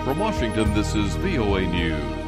From Washington, this is VOA News.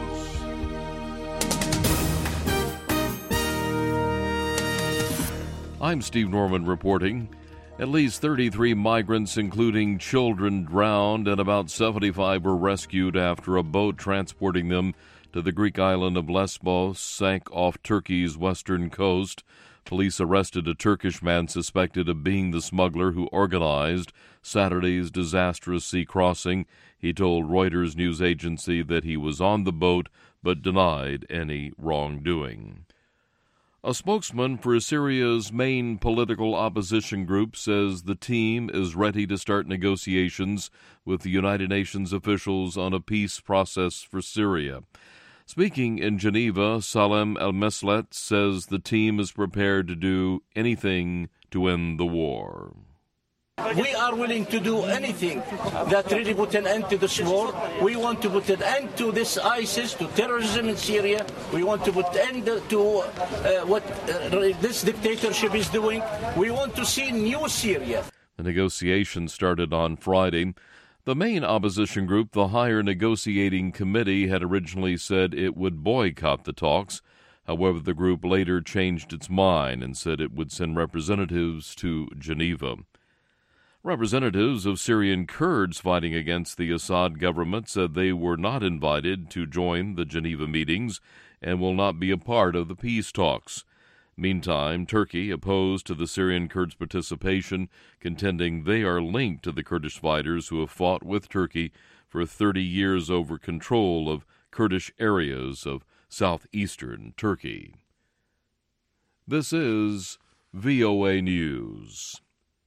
I'm Steve Norman reporting. At least 33 migrants, including children, drowned, and about 75 were rescued after a boat transporting them to the Greek island of Lesbos sank off Turkey's western coast. Police arrested a Turkish man suspected of being the smuggler who organized Saturday's disastrous sea crossing. He told Reuters news agency that he was on the boat but denied any wrongdoing. A spokesman for Syria's main political opposition group says the team is ready to start negotiations with the United Nations officials on a peace process for Syria. Speaking in Geneva, Salem El-Meslet says the team is prepared to do anything to end the war. We are willing to do anything that really put an end to this war. We want to put an end to this ISIS, to terrorism in Syria. We want to put an end to what this dictatorship is doing. We want to see new Syria. The negotiations started on Friday. The main opposition group, the Higher Negotiating Committee, had originally said it would boycott the talks. However, the group later changed its mind and said it would send representatives to Geneva. Representatives of Syrian Kurds fighting against the Assad government said they were not invited to join the Geneva meetings and will not be a part of the peace talks. Meantime, Turkey opposed to the Syrian Kurds' participation, contending they are linked to the Kurdish fighters who have fought with Turkey for 30 years over control of Kurdish areas of southeastern Turkey. This is VOA News.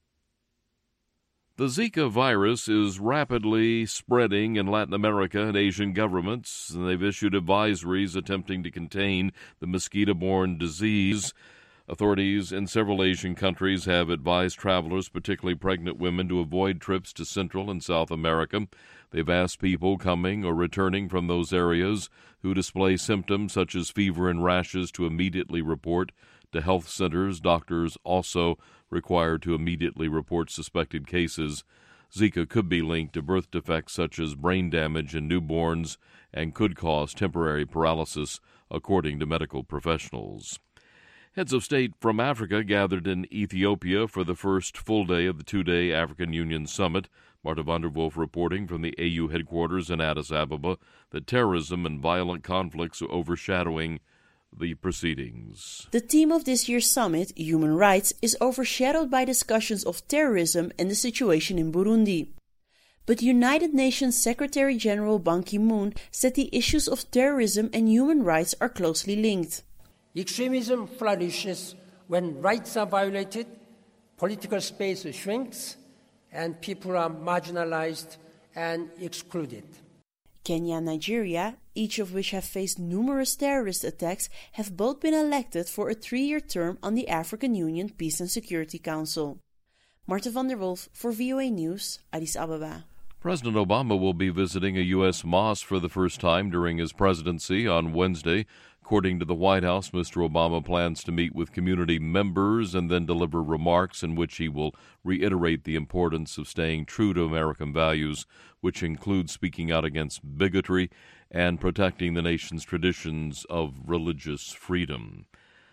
The Zika virus is rapidly spreading in Latin America and Asian governments, and they've issued advisories attempting to contain the mosquito-borne disease. Authorities in several Asian countries have advised travelers, particularly pregnant women, to avoid trips to Central and South America. They've asked people coming or returning from those areas who display symptoms such as fever and rashes to immediately report to health centers. Doctors also required to immediately report suspected cases. Zika could be linked to birth defects such as brain damage in newborns and could cause temporary paralysis, according to medical professionals. Heads of state from Africa gathered in Ethiopia for the first full day of the two-day African Union Summit. Marta van der Wolf reporting from the AU headquarters in Addis Ababa that terrorism and violent conflicts are overshadowing the proceedings. The theme of this year's summit, human rights, is overshadowed by discussions of terrorism and the situation in Burundi. But United Nations Secretary General Ban Ki-moon said the issues of terrorism and human rights are closely linked. Extremism flourishes when rights are violated, political space shrinks, and people are marginalized and excluded. Kenya and Nigeria, each of which have faced numerous terrorist attacks, have both been elected for a 3-year term on the African Union Peace and Security Council. Marta van der Wolf for VOA News, Addis Ababa. President Obama will be visiting a U.S. mosque for the first time during his presidency on Wednesday. According to the White House, Mr. Obama plans to meet with community members and then deliver remarks in which he will reiterate the importance of staying true to American values, which include speaking out against bigotry and protecting the nation's traditions of religious freedom.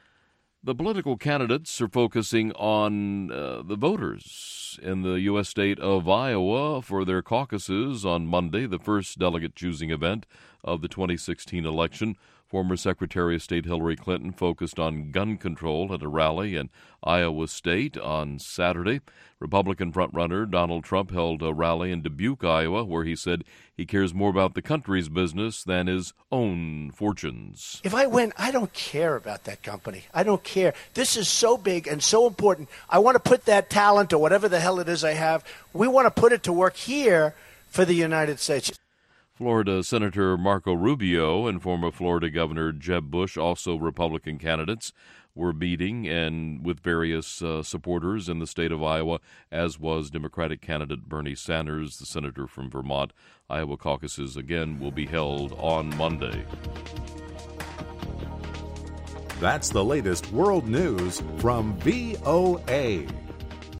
The political candidates are focusing on the voters in the U.S. state of Iowa for their caucuses on Monday, the first delegate choosing event of the 2016 election. Former Secretary of State Hillary Clinton focused on gun control at a rally in Iowa State on Saturday. Republican frontrunner Donald Trump held a rally in Dubuque, Iowa, where he said he cares more about the country's business than his own fortunes. If I win, I don't care about that company. I don't care. This is so big and so important. I want to put that talent or whatever the hell it is I have, we want to put it to work here for the United States. Florida Senator Marco Rubio and former Florida Governor Jeb Bush, also Republican candidates, were meeting and with various supporters in the state of Iowa, as was Democratic candidate Bernie Sanders, the senator from Vermont. Iowa caucuses, again, will be held on Monday. That's the latest world news from VOA.